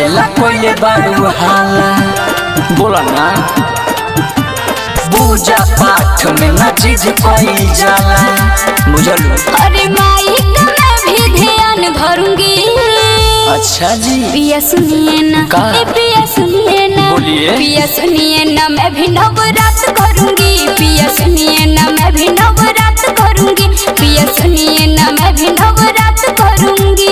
कहेला कोइले बारू हाला बोला ना पूजा पाठ में ना चीज कोई जाला बुझल। अरे माई का मैं भी ध्यान धरूंगी। अच्छा जी पिया सुनिए ना पिया सुनिए ना पिया सुनिए ना मैं भी नवरात करूंगी। पिया सुनिए ना मैं भी नवरात करूंगी। पिया सुनिए ना मैं भी नवरात करूंगी।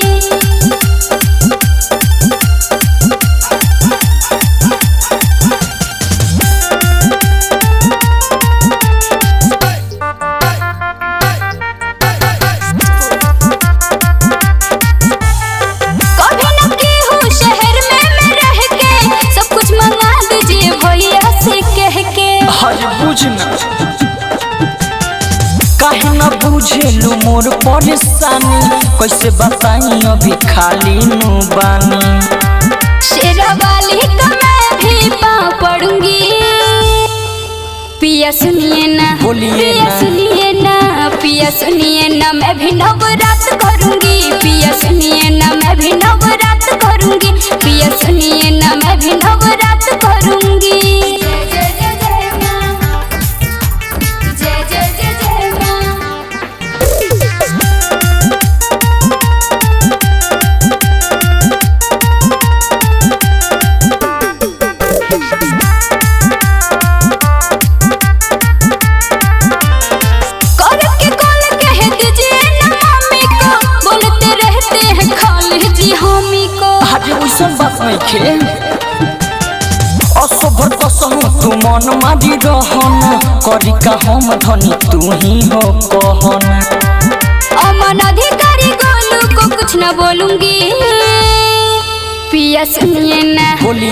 काहे न बुझेलू मोर परेशानी कैसे बताई अभी खाली नु बानी। शेरावाली का मैं भी पाँव पड़ूंगी। पिया सुनिए ना पिया सुनिए ना पिया सुनिए ना मैं भी नवरात करूंगी। पिया सुनिए ना मैं भी नवरात करूंगी। पिया सुनिए ना मैं भी नवरात करूंगी। असोभर कसहु तू मन मारी रहन करी का हम धनी तू ही हो कहन। अमन अधिकारी गोलू को कुछ न बोलूंगी। पिया सुनिए ना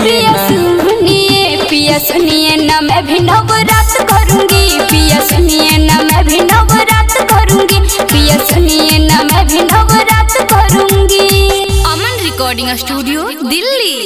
पिया सुनिए ना मैं भी नवरात करूंगी। पिया सुनिए ना मैं भी नवरात करूंगी। पिया सुनिए ना मैं भी नवरात करूंगी। Aman recording studio Delhi.